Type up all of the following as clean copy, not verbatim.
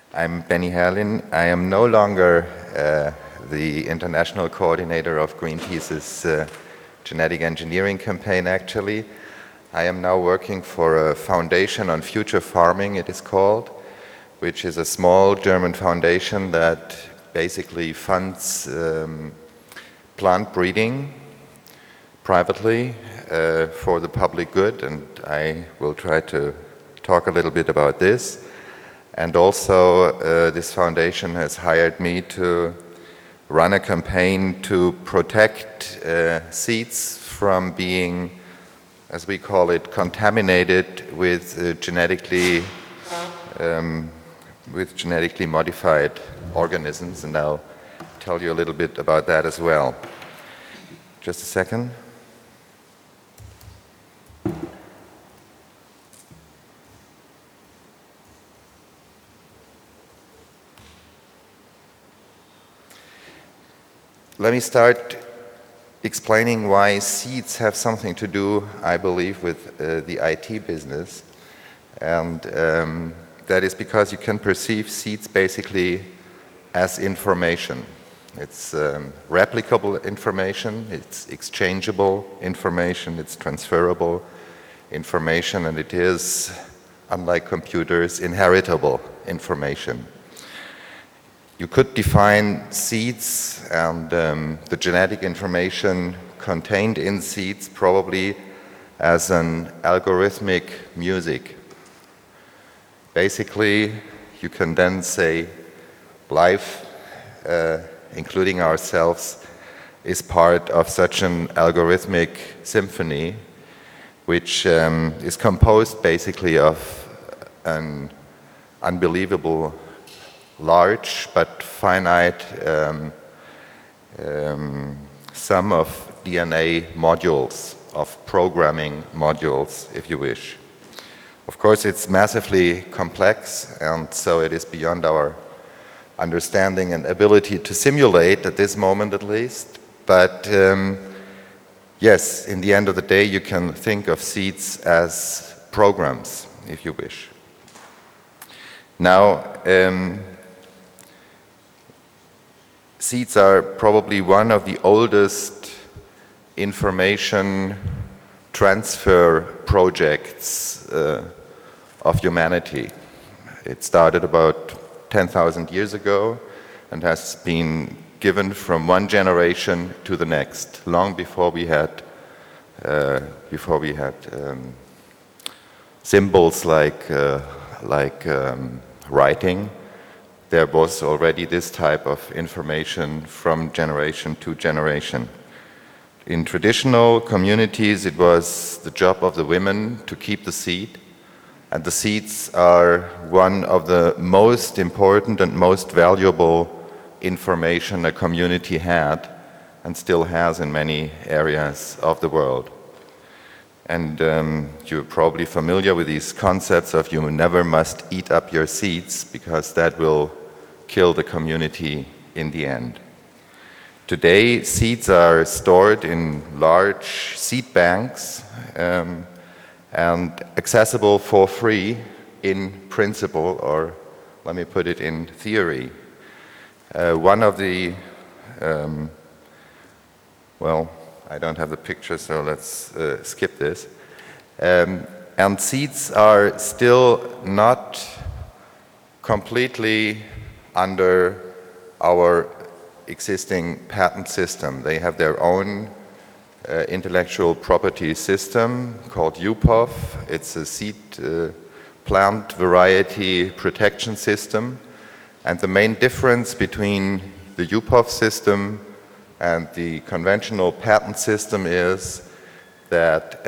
I'm Benny Herlin. I am no longer the international coordinator of Greenpeace's genetic engineering campaign, actually. I am now working for a foundation on future farming, it is called, which is a small German foundation that basically funds plant breeding privately for the public good, and I will try to talk a little bit about this. And also, this foundation has hired me to run a campaign to protect seeds from being, as we call it, contaminated with genetically modified organisms, and I'll tell you a little bit about that as well. Just a second. Let me start explaining why seeds have something to do, I believe, with the IT business. And that is because you can perceive seeds basically as information. It's replicable information, it's exchangeable information, it's transferable information, and it is, unlike computers, inheritable information. You could define seeds and the genetic information contained in seeds probably as an algorithmic music. Basically, you can then say life, including ourselves, is part of such an algorithmic symphony, which is composed basically of an unbelievable large but finite sum of DNA modules, of programming modules, if you wish. Of course, it's massively complex, and so it is beyond our understanding and ability to simulate at this moment at least. But yes, in the end of the day, you can think of seeds as programs, if you wish. Now, seeds are probably one of the oldest information transfer projects of humanity. It started about 10,000 years ago and has been given from one generation to the next, long before we had symbols like writing. There was already this type of information from generation to generation. In traditional communities, it was the job of the women to keep the seed, and the seeds are one of the most important and most valuable information a community had and still has in many areas of the world. And you're probably familiar with these concepts of you never must eat up your seeds, because that will kill the community in the end. Today, seeds are stored in large seed banks and accessible for free in principle, or let me put it in theory. One of the, well, I don't have the picture, so let's skip this. And seeds are still not completely under our existing patent system. They have their own intellectual property system called UPOV. It's a seed plant variety protection system. And the main difference between the UPOV system and the conventional patent system is that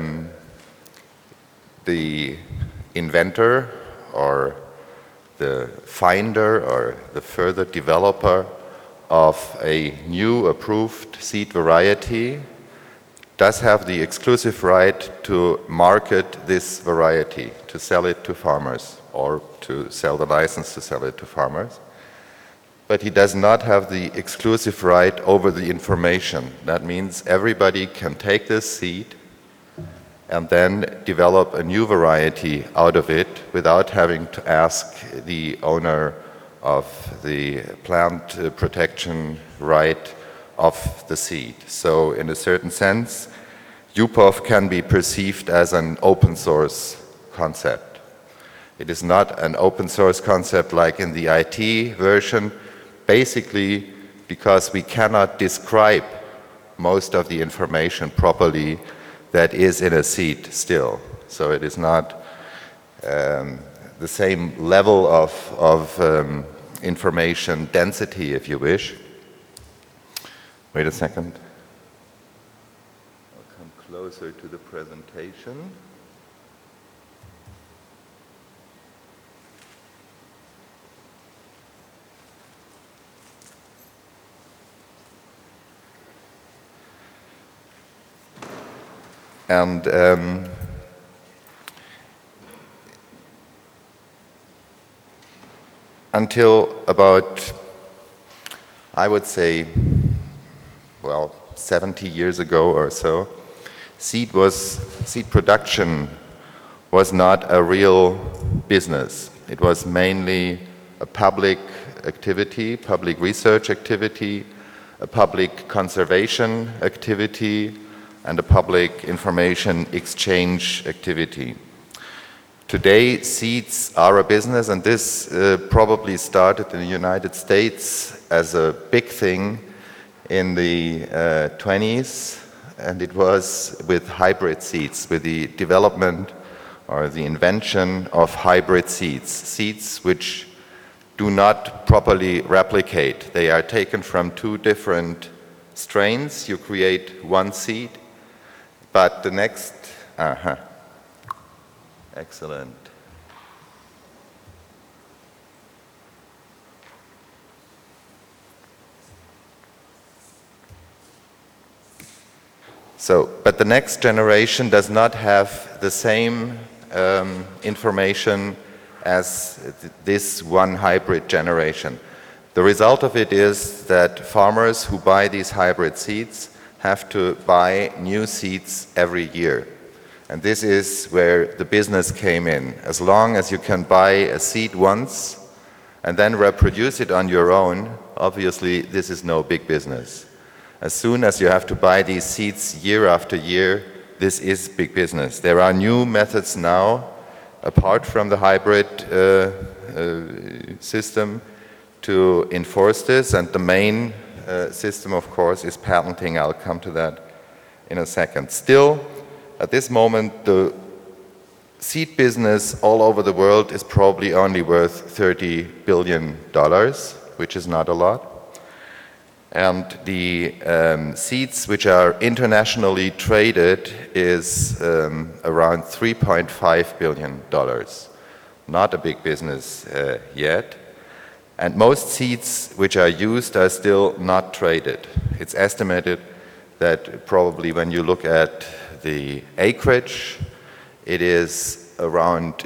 the inventor or the finder or the further developer of a new approved seed variety does have the exclusive right to market this variety, to sell it to farmers, or to sell the license to sell it to farmers. But he does not have the exclusive right over the information. That means everybody can take this seed and then develop a new variety out of it without having to ask the owner of the plant protection right of the seed. So in a certain sense, UPOV can be perceived as an open source concept. It is not an open source concept like in the IT version, basically because we cannot describe most of the information properly that is in a seed still. So it is not the same level of information density, if you wish. Wait a second. I'll come closer to the presentation. And until about, I would say, well, 70 years ago or so, seed production was not a real business. It was mainly a public activity, public research activity, a public conservation activity, and a public information exchange activity. Today, seeds are a business, and this probably started in the United States as a big thing in the 20s, and it was with hybrid seeds, with the development or the invention of hybrid seeds, seeds which do not properly replicate. They are taken from two different strains. You create one seed, but the next, excellent. So, but the next generation does not have the same information as this one hybrid generation. The result of it is that farmers who buy these hybrid seeds have to buy new seeds every year. And this is where the business came in. As long as you can buy a seed once and then reproduce it on your own, obviously this is no big business. As soon as you have to buy these seeds year after year, this is big business. There are new methods now, apart from the hybrid system, to enforce this, and the main system, of course, is patenting. I'll come to that in a second. Still, at this moment, the seed business all over the world is probably only worth $30 billion, which is not a lot. And the seeds which are internationally traded is around $3.5 billion. Not a big business yet. And most seeds which are used are still not traded. It's estimated that probably when you look at the acreage, it is around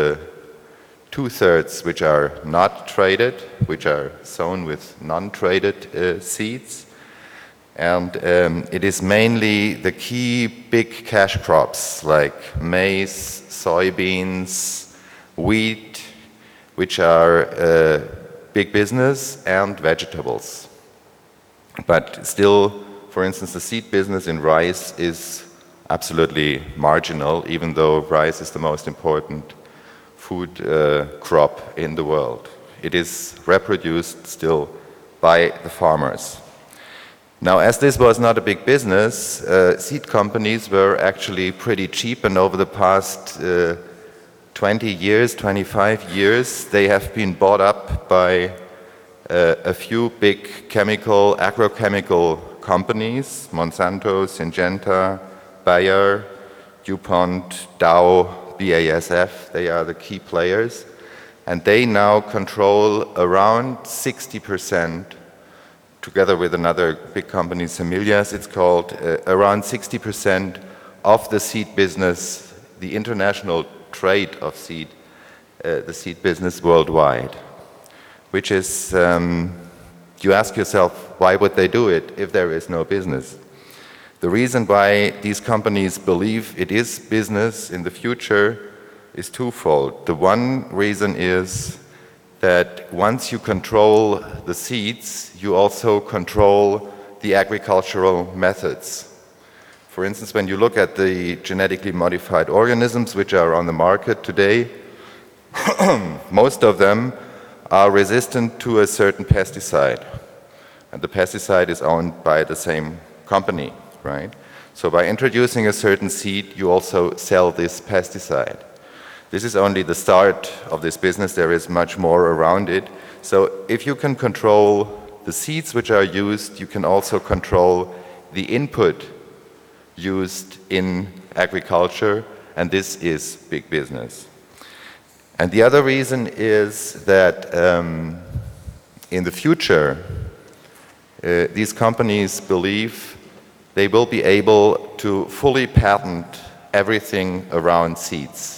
2/3 which are not traded, which are sown with non-traded seeds. And it is mainly the key big cash crops like maize, soybeans, wheat, which are big business, and vegetables. But still, for instance, the seed business in rice is absolutely marginal, even though rice is the most important food crop in the world. It is reproduced still by the farmers. Now, as this was not a big business, seed companies were actually pretty cheap, and over the past 20 years, 25 years, they have been bought up by a few big agrochemical companies, Monsanto, Syngenta, Bayer, DuPont, Dow, BASF. They are the key players. And they now control around 60%, together with another big company, Semillas, it's called, around 60% of the seed business, the international trade of seed, the seed business worldwide. Which is, you ask yourself, why would they do it if there is no business? The reason why these companies believe it is business in the future is twofold. The one reason is that once you control the seeds, you also control the agricultural methods. For instance, when you look at the genetically modified organisms which are on the market today, most of them are resistant to a certain pesticide. And the pesticide is owned by the same company, right? So by introducing a certain seed, you also sell this pesticide. This is only the start of this business. There is much more around it. So if you can control the seeds which are used, you can also control the input used in agriculture, and this is big business. And the other reason is that in the future, these companies believe they will be able to fully patent everything around seeds.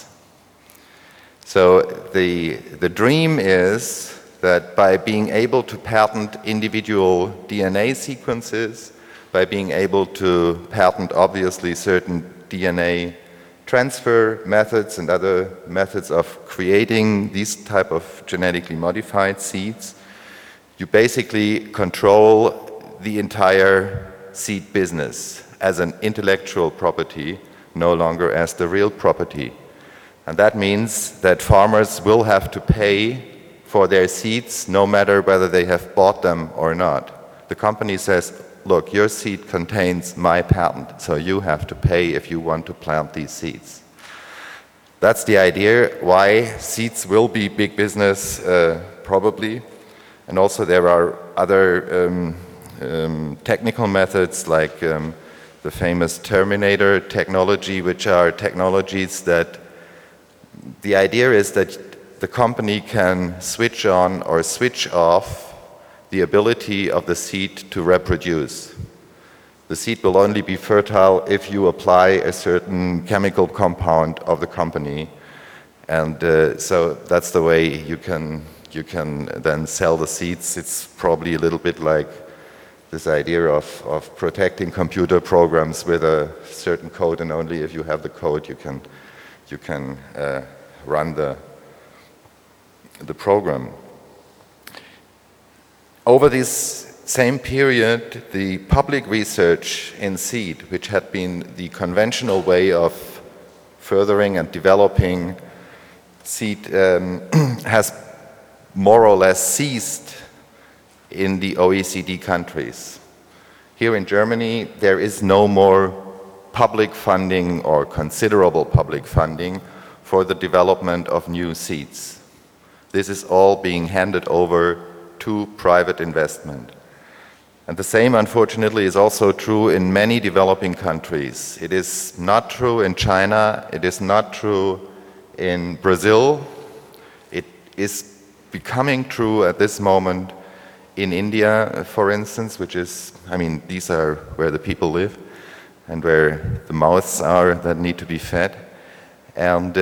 So the dream is that by being able to patent individual DNA sequences, by being able to patent obviously certain DNA transfer methods and other methods of creating these type of genetically modified seeds, you basically control the entire seed business as an intellectual property, no longer as the real property. And that means that farmers will have to pay for their seeds no matter whether they have bought them or not. The company says, look, your seed contains my patent, so you have to pay if you want to plant these seeds. That's the idea why seeds will be big business, probably. And also there are other technical methods like the famous Terminator technology, which are technologies that the idea is that the company can switch on or switch off the ability of the seed to reproduce. The seed will only be fertile if you apply a certain chemical compound of the company. And so that's the way you can then sell the seeds. It's probably a little bit like this idea of protecting computer programs with a certain code, and only if you have the code you can run the program. Over this same period, the public research in seed, which had been the conventional way of furthering and developing seed, has more or less ceased in the OECD countries. Here in Germany, there is no more public funding or considerable public funding for the development of new seeds. This is all being handed over to private investment. And the same, unfortunately, is also true in many developing countries. It is not true in China, it is not true in Brazil. It is becoming true at this moment in India, for instance, which is, these are where the people live and where the mouths are that need to be fed. And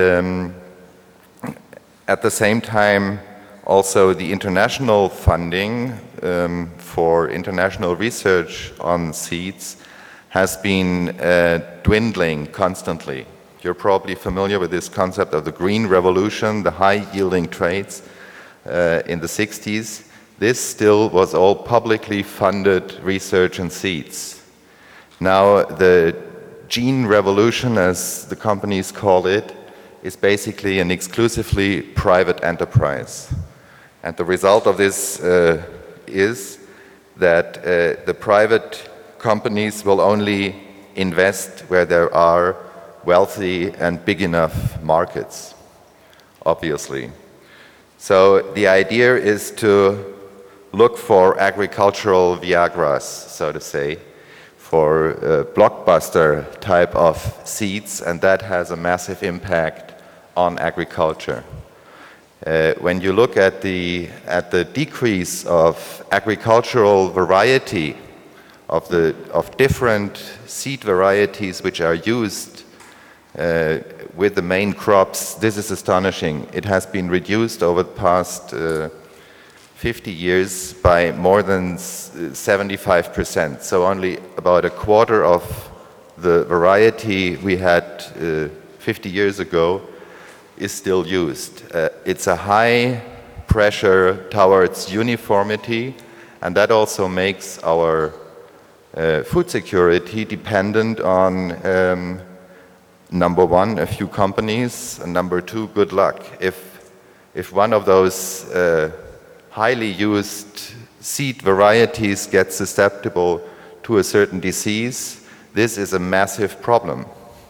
at the same time, also the international funding for international research on seeds has been dwindling constantly. You're probably familiar with this concept of the green revolution, the high-yielding traits in the 60s. This still was all publicly funded research in seeds. Now the gene revolution, as the companies call it, is basically an exclusively private enterprise. And the result of this is that the private companies will only invest where there are wealthy and big enough markets, obviously. So the idea is to look for agricultural Viagras, so to say, for blockbuster type of seeds, and that has a massive impact on agriculture. When you look at the decrease of agricultural variety, of different seed varieties which are used with the main crops, this is astonishing. It has been reduced over the past 50 years by more than 75%. So only about a quarter of the variety we had 50 years ago is still used. It's a high pressure towards uniformity, and that also makes our food security dependent on number one, a few companies, and number two, good luck. If one of those highly used seed varieties gets susceptible to a certain disease, this is a massive problem.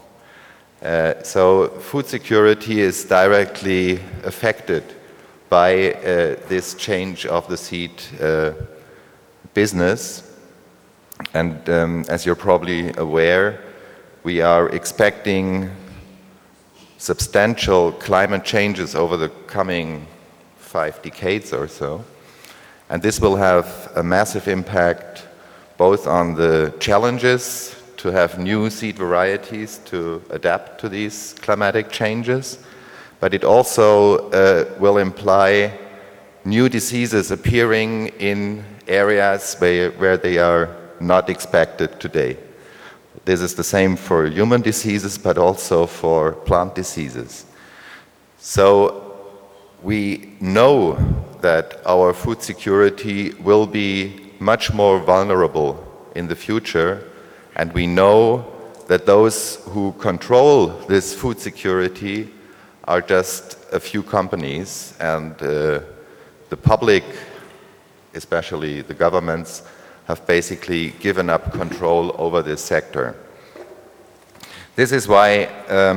So food security is directly affected by this change of the seed business. And as you're probably aware, we are expecting substantial climate changes over the coming 5 decades or so. And this will have a massive impact both on the challenges to have new seed varieties to adapt to these climatic changes, but it also will imply new diseases appearing in areas where they are not expected today. This is the same for human diseases, but also for plant diseases. So we know that our food security will be much more vulnerable in the future, and we know that those who control this food security are just a few companies, and the public, especially the governments, have basically given up control over this sector. This is why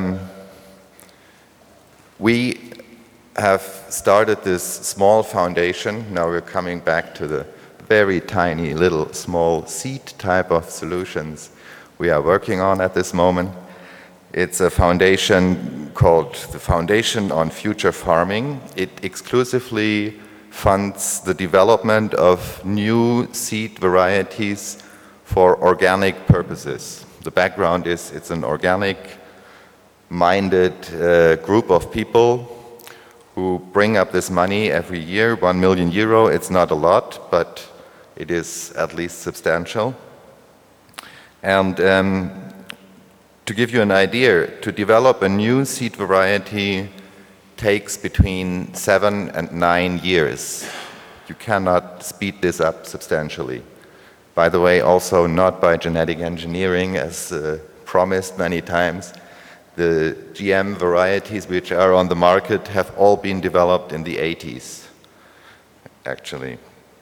we have started this small foundation. Now we're coming back to the very tiny little small seed type of solutions we are working on at this moment. It's a foundation called the Foundation on Future Farming. It exclusively funds the development of new seed varieties for organic purposes. The background is it's an organic-minded group of people who bring up this money every year, 1 million euro. It's not a lot, but it is at least substantial. And to give you an idea, to develop a new seed variety takes between 7 and 9 years. You cannot speed this up substantially. By the way, also not by genetic engineering, as promised many times. The GM varieties which are on the market have all been developed in the 80s, actually.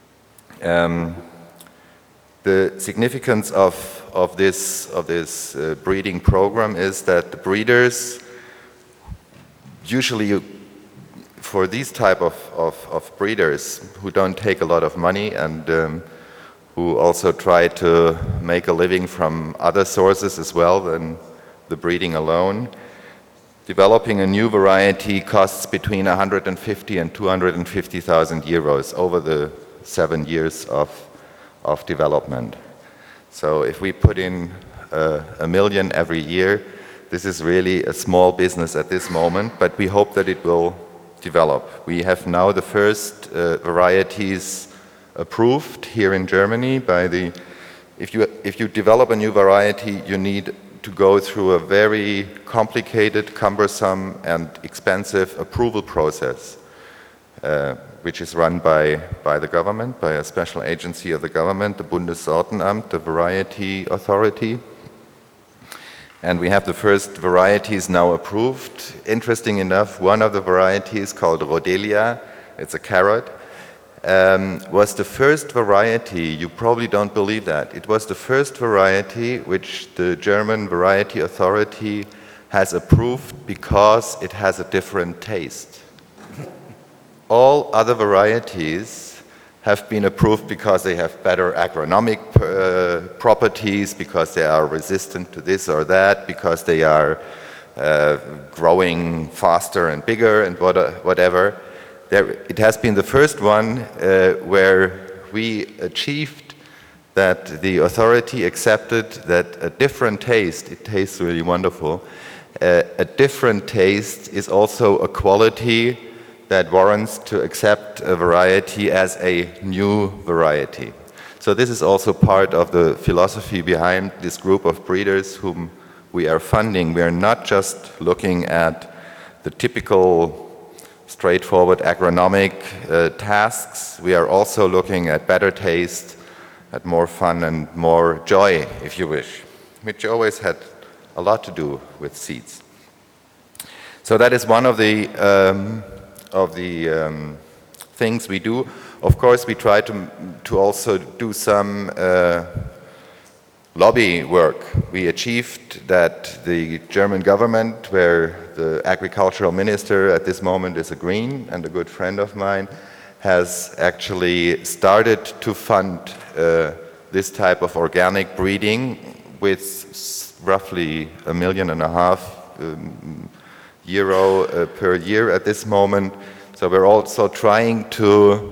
The significance of this breeding program is that the breeders usually, for these type of breeders who don't take a lot of money and who also try to make a living from other sources as well than the breeding alone, developing a new variety costs between 150 and 250,000 euros over the 7 years of development. So if we put in 1 million every year, this is really a small business at this moment, but we hope that it will develop. We have now the first varieties approved here in Germany by the, if you develop a new variety, you need to go through a very complicated, cumbersome and expensive approval process, which is run by the government, by a special agency of the government, the Bundessortenamt, the Variety Authority. And we have the first varieties now approved. Interesting enough, one of the varieties called Rhodelia, it's a carrot, was the first variety, you probably don't believe that, it was the first variety which the German Variety Authority has approved because it has a different taste. All other varieties have been approved because they have better agronomic properties, because they are resistant to this or that, because they are growing faster and bigger and whatever. It has been the first one where we achieved that the authority accepted that a different taste, it tastes really wonderful, a different taste is also a quality that warrants to accept a variety as a new variety. So this is also part of the philosophy behind this group of breeders whom we are funding. We are not just looking at the typical straightforward agronomic tasks. We are also looking at better taste, at more fun and more joy, if you wish, which always had a lot to do with seeds. So that is one of the things we do. Of course, we try to also do some lobby work. We achieved that the German government, where the agricultural minister at this moment is a Green and a good friend of mine, has actually started to fund this type of organic breeding with roughly €1.5 million per year at this moment. So we're also trying to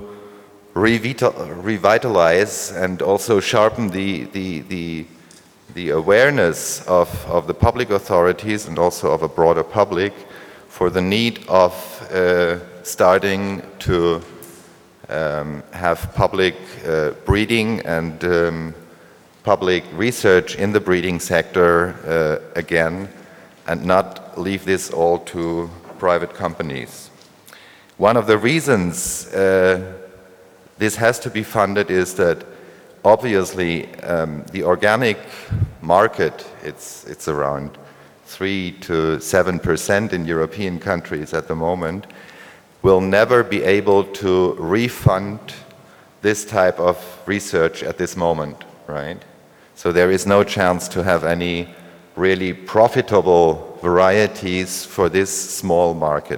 revitalize and also sharpen the awareness of the public authorities and also of a broader public for the need of starting to have public breeding and public research in the breeding sector again, and not leave this all to private companies. One of the reasons this has to be funded is that obviously the organic market, it's around 3 to 7% in European countries at the moment, will never be able to refund this type of research at this moment, right? So there is no chance to have any really profitable varieties for this small market.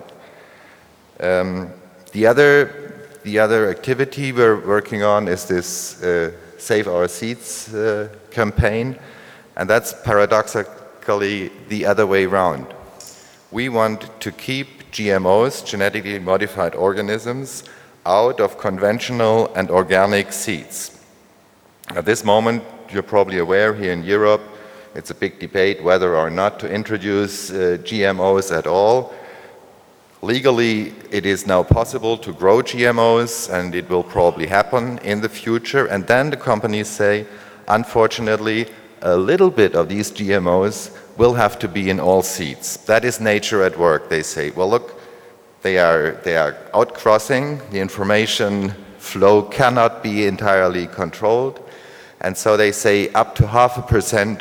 The other activity we're working on is this Save Our Seeds campaign, and that's paradoxically the other way around. We want to keep GMOs, genetically modified organisms, out of conventional and organic seeds. At this moment, you're probably aware here in Europe, it's a big debate whether or not to introduce GMOs at all. Legally, it is now possible to grow GMOs, and it will probably happen in the future. And then the companies say, unfortunately, a little bit of these GMOs will have to be in all seeds. That is nature at work. They say, well, look, they are outcrossing. The information flow cannot be entirely controlled. And so they say up to 0.5%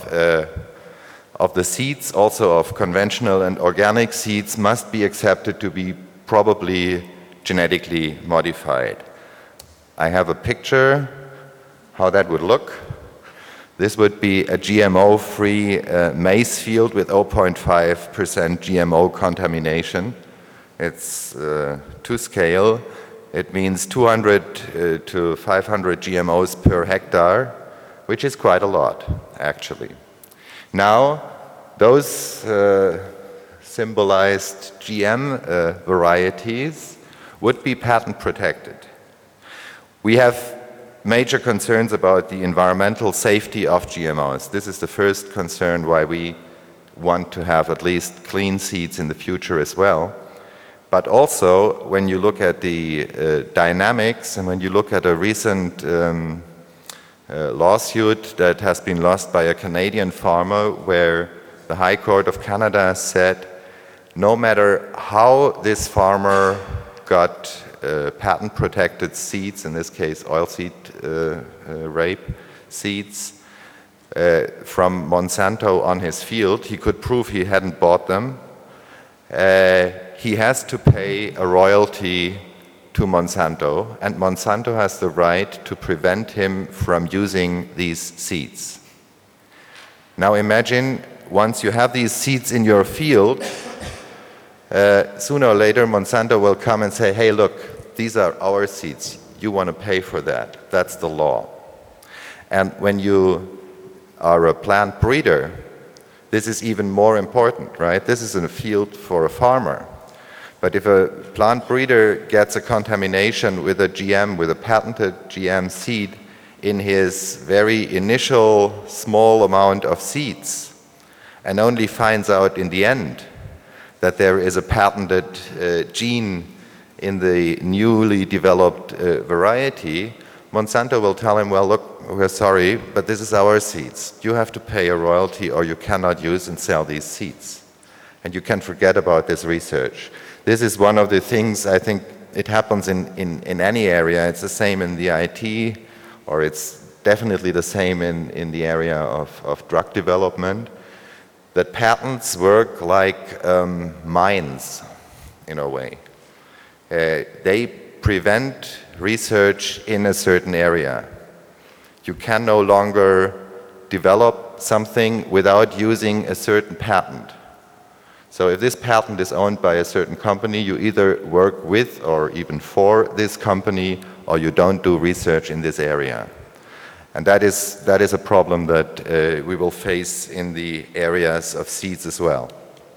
of the seeds, also of conventional and organic seeds, must be accepted to be probably genetically modified. I have a picture how that would look. This would be a GMO-free maize field with 0.5% GMO contamination. It's to scale. It means 200 to 500 GMOs per hectare, which is quite a lot, actually. Now, those symbolized GM varieties would be patent protected. We have major concerns about the environmental safety of GMOs. This is the first concern why we want to have at least clean seeds in the future as well. But also, when you look at the dynamics and when you look at a recent lawsuit that has been lost by a Canadian farmer where the High Court of Canada said no matter how this farmer got patent-protected seeds, in this case oilseed rape seeds, from Monsanto on his field, he could prove he hadn't bought them. He has to pay a royalty to Monsanto, and Monsanto has the right to prevent him from using these seeds. Now imagine, once you have these seeds in your field, sooner or later Monsanto will come and say, hey, look, these are our seeds. You want to pay for that. That's the law. And when you are a plant breeder, this is even more important, right? This is in a field for a farmer. But if a plant breeder gets a contamination with a GM, with a patented GM seed in his very initial small amount of seeds, and only finds out in the end that there is a patented gene in the newly developed variety, Monsanto will tell him, well, look, we're sorry, but this is our seeds. You have to pay a royalty or you cannot use and sell these seeds. And you can forget about this research. This is one of the things, I think it happens in any area. It's the same in the IT, or it's definitely the same in the area of drug development, that patents work like mines in a way. They prevent research in a certain area. You can no longer develop something without using a certain patent. So if this patent is owned by a certain company, you either work with or even for this company, or you don't do research in this area. And that is a problem that we will face in the areas of seeds as well.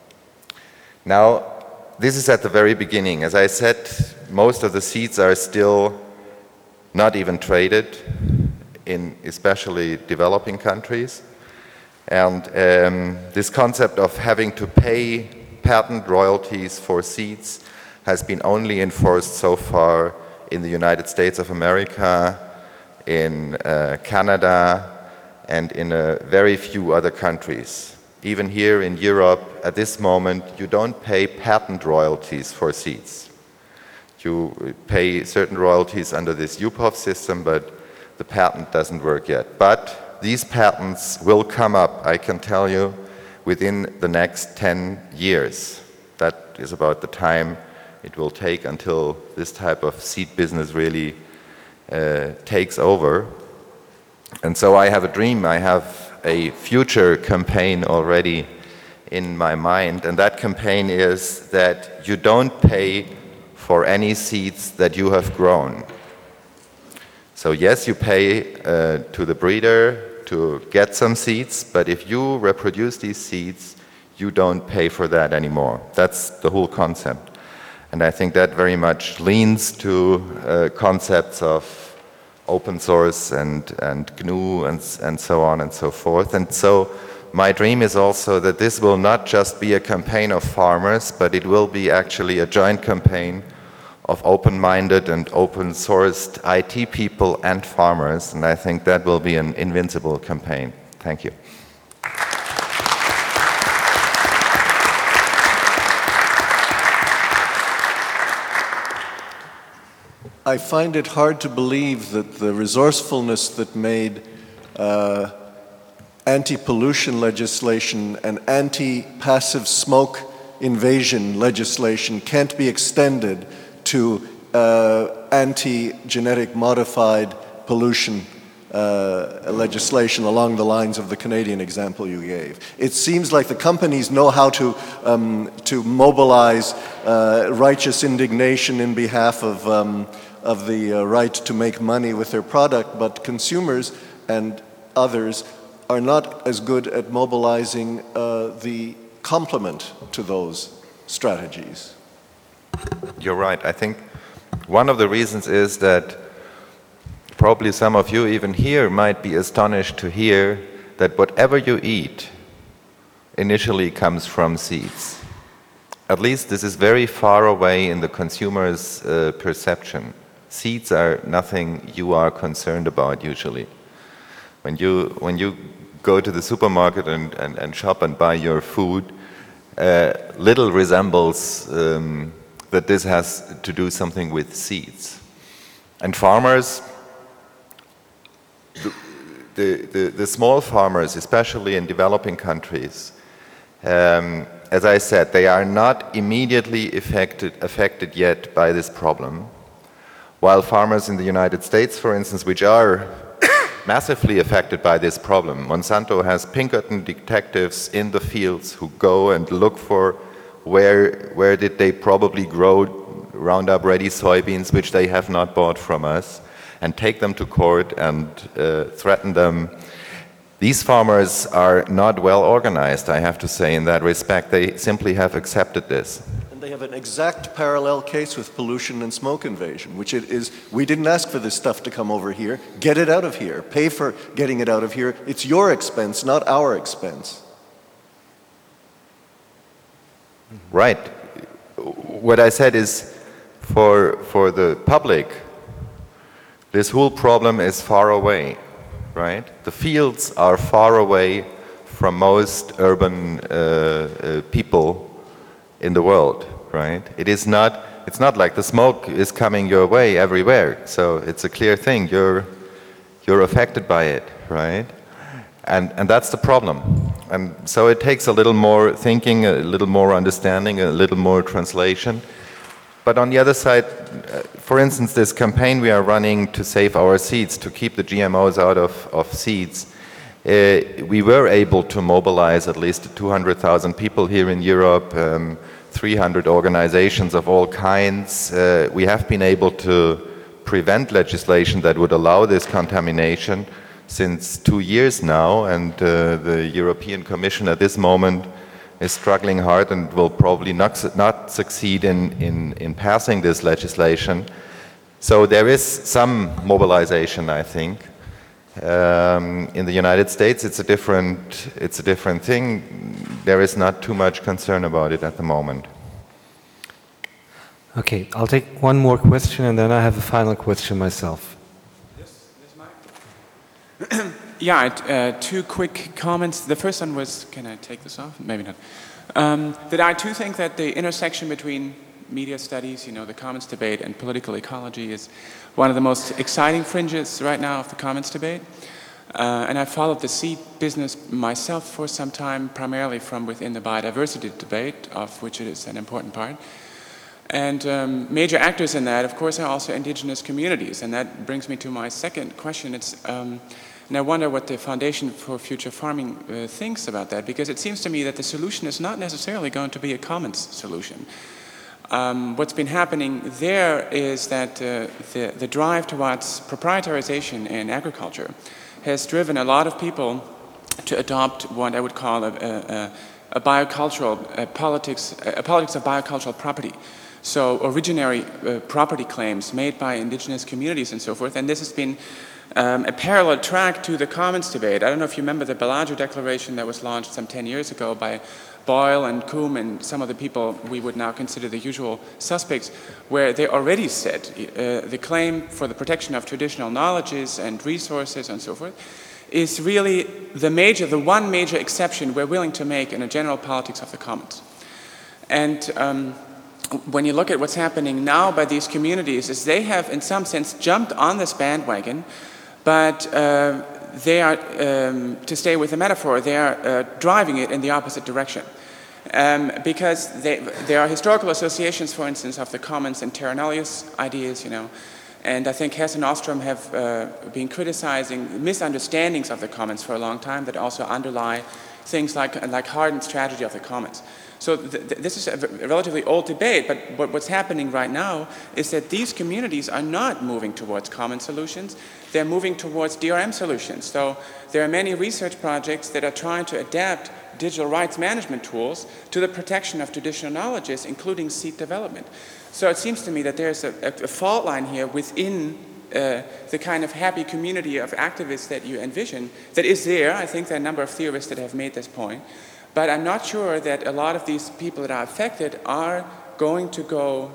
Now, this is at the very beginning. As I said, most of the seeds are still not even traded in especially developing countries. And this concept of having to pay patent royalties for seeds has been only enforced so far in the United States of America, in Canada, and in very few other countries. Even here in Europe, at this moment, you don't pay patent royalties for seeds. You pay certain royalties under this UPOV system, but the patent doesn't work yet. But these patents will come up, I can tell you, within the next 10 years. That is about the time it will take until this type of seed business really takes over. And so I have a dream, I have a future campaign already in my mind, and that campaign is that you don't pay for any seeds that you have grown. So yes, you pay to the breeder to get some seeds, but if you reproduce these seeds, you don't pay for that anymore. That's the whole concept. And I think that very much leans to concepts of open source and GNU and so on and so forth. And so my dream is also that this will not just be a campaign of farmers, but it will be actually a joint campaign of open-minded and open-sourced IT people and farmers, and I think that will be an invincible campaign. Thank you. I find it hard to believe that the resourcefulness that made anti-pollution legislation and anti-passive smoke invasion legislation can't be extended to anti-genetic modified pollution legislation along the lines of the Canadian example you gave. It seems like the companies know how to mobilize righteous indignation in behalf of the right to make money with their product, but consumers and others are not as good at mobilizing the complement to those strategies. You're right. I think one of the reasons is that probably some of you even here might be astonished to hear that whatever you eat initially comes from seeds. At least this is very far away in the consumer's perception. Seeds are nothing you are concerned about usually. When you go to the supermarket and shop and buy your food, little resembles that this has to do something with seeds. And farmers, the small farmers, especially in developing countries, as I said, they are not immediately affected yet by this problem, while farmers in the United States, for instance, which are massively affected by this problem. Monsanto has Pinkerton detectives in the fields who go and look for where did they probably grow Roundup Ready soybeans, which they have not bought from us, and take them to court and threaten them. These farmers are not well organized, I have to say, in that respect. They simply have accepted this. And they have an exact parallel case with pollution and smoke invasion, which it is, we didn't ask for this stuff to come over here. Get it out of here. Pay for getting it out of here. It's your expense, not our expense. Right. What I said is, for the public, this whole problem is far away, right? The fields are far away from most urban people in the world, right? It's not like the smoke is coming your way everywhere, so it's a clear thing. You're affected by it, right? And that's the problem. And so it takes a little more thinking, a little more understanding, a little more translation. But on the other side, for instance, this campaign we are running to save our seeds, to keep the GMOs out of seeds, we were able to mobilize at least 200,000 people here in Europe, 300 organizations of all kinds. We have been able to prevent legislation that would allow this contamination since 2 years now, and the European Commission at this moment is struggling hard and will probably not succeed in passing this legislation. So there is some mobilization, I think. In the United States, it's a different thing. There is not too much concern about it at the moment. Okay, I'll take one more question and then I have a final question myself. Yeah, two quick comments. The first one was, can I take this off? Maybe not. That I too think that the intersection between media studies, the commons debate, and political ecology is one of the most exciting fringes right now of the commons debate. And I followed the seed business myself for some time, primarily from within the biodiversity debate, of which it is an important part. And major actors in that, of course, are also indigenous communities. And that brings me to my second question. And I wonder what the Foundation for Future Farming thinks about that, because it seems to me that the solution is not necessarily going to be a commons solution. What's been happening there is that the drive towards proprietarization in agriculture has driven a lot of people to adopt what I would call a politics of biocultural property. So originary property claims made by indigenous communities and so forth. And this has been a parallel track to the commons debate. I don't know if you remember the Bellagio Declaration that was launched some 10 years ago by Boyle and Coombe and some of the people we would now consider the usual suspects, where they already said the claim for the protection of traditional knowledges and resources and so forth is really the one major exception we're willing to make in a general politics of the commons. And when you look at what's happening now by these communities, is they have in some sense jumped on this bandwagon, but they are, to stay with the metaphor, they are driving it in the opposite direction. Because there are historical associations, for instance, of the commons and terra nullius ideas, and I think Hess and Ostrom have been criticizing misunderstandings of the commons for a long time that also underlie things like Hardin's tragedy of the commons. So this is a relatively old debate, but what's happening right now is that these communities are not moving towards common solutions, they're moving towards DRM solutions. So there are many research projects that are trying to adapt digital rights management tools to the protection of traditional knowledges, including seed development. So it seems to me that there's a fault line here within the kind of happy community of activists that you envision that is there. I think there are a number of theorists that have made this point. But I'm not sure that a lot of these people that are affected are going to go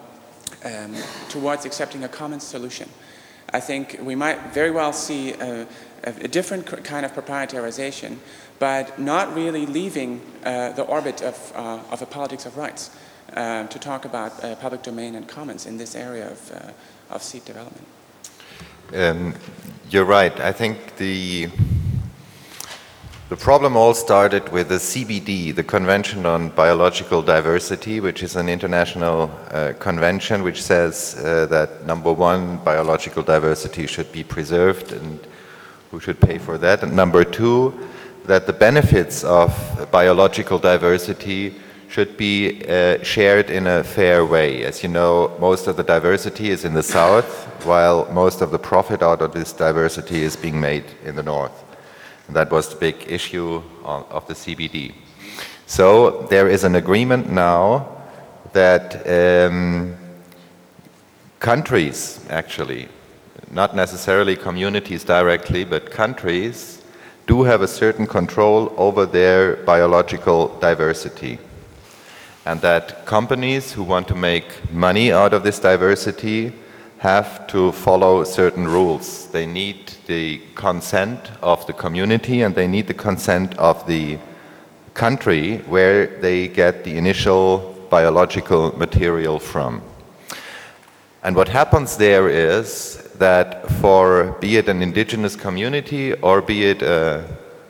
towards accepting a common solution. I think we might very well see a different kind of proprietarization, but not really leaving the orbit of a politics of rights to talk about public domain and commons in this area of seed development. You're right. I think the problem all started with the CBD, the Convention on Biological Diversity, which is an international convention which says that, number one, biological diversity should be preserved, and who should pay for that? And number two, that the benefits of biological diversity should be shared in a fair way. As you know, most of the diversity is in the south, while most of the profit out of this diversity is being made in the north. That was the big issue of the CBD. So there is an agreement now that countries, actually, not necessarily communities directly, but countries do have a certain control over their biological diversity. And that companies who want to make money out of this diversity have to follow certain rules. They need the consent of the community and they need the consent of the country where they get the initial biological material from. And what happens there is that for, be it an indigenous community or be it a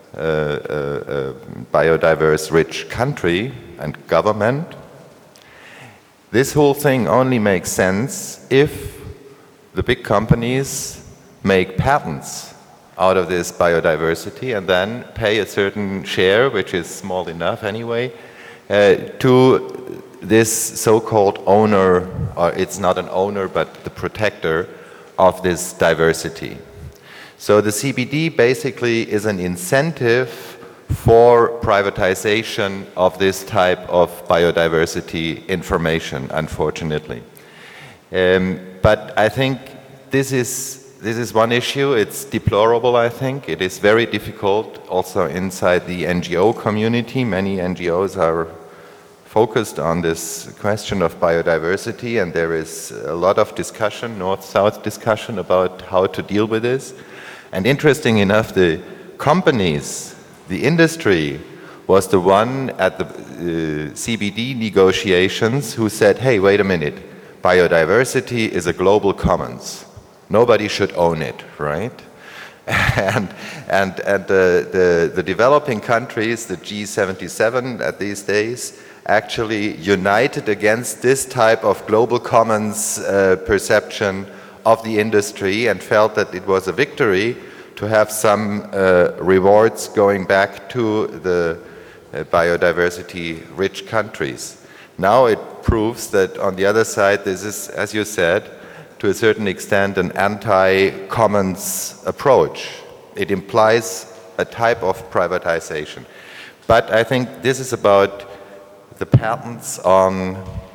biodiverse rich country and government, this whole thing only makes sense if the big companies make patents out of this biodiversity and then pay a certain share, which is small enough anyway, to this so-called owner, or it's not an owner, but the protector of this diversity. So the CBD basically is an incentive for privatization of this type of biodiversity information, unfortunately. But I think this is one issue. It's deplorable, I think. It is very difficult also inside the NGO community. Many NGOs are focused on this question of biodiversity, and there is a lot of discussion, north-south discussion, about how to deal with this. And interesting enough, the companies, the industry, was the one at the CBD negotiations who said, hey, wait a minute, biodiversity is a global commons. Nobody should own it, right? and the developing countries, the G77 at these days, actually united against this type of global commons perception of the industry and felt that it was a victory to have some rewards going back to the biodiversity-rich countries. Now it proves that on the other side, this is, as you said, to a certain extent an anti-commons approach. It implies a type of privatization. But I think this is about the patents on,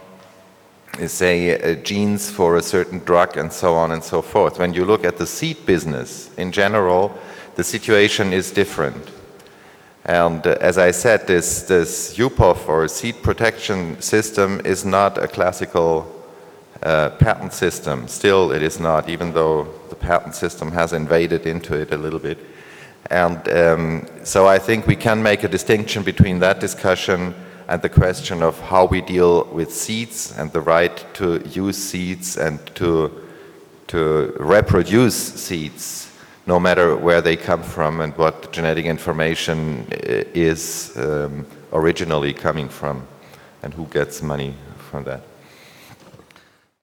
say, genes for a certain drug and so on and so forth. When you look at the seed business in general, the situation is different. And as I said, this UPOF or seed protection system is not a classical patent system. Still, it is not, even though the patent system has invaded into it a little bit. And so I think we can make a distinction between that discussion and the question of how we deal with seeds and the right to use seeds and to reproduce seeds, no matter where they come from and what the genetic information is originally coming from and who gets money from that.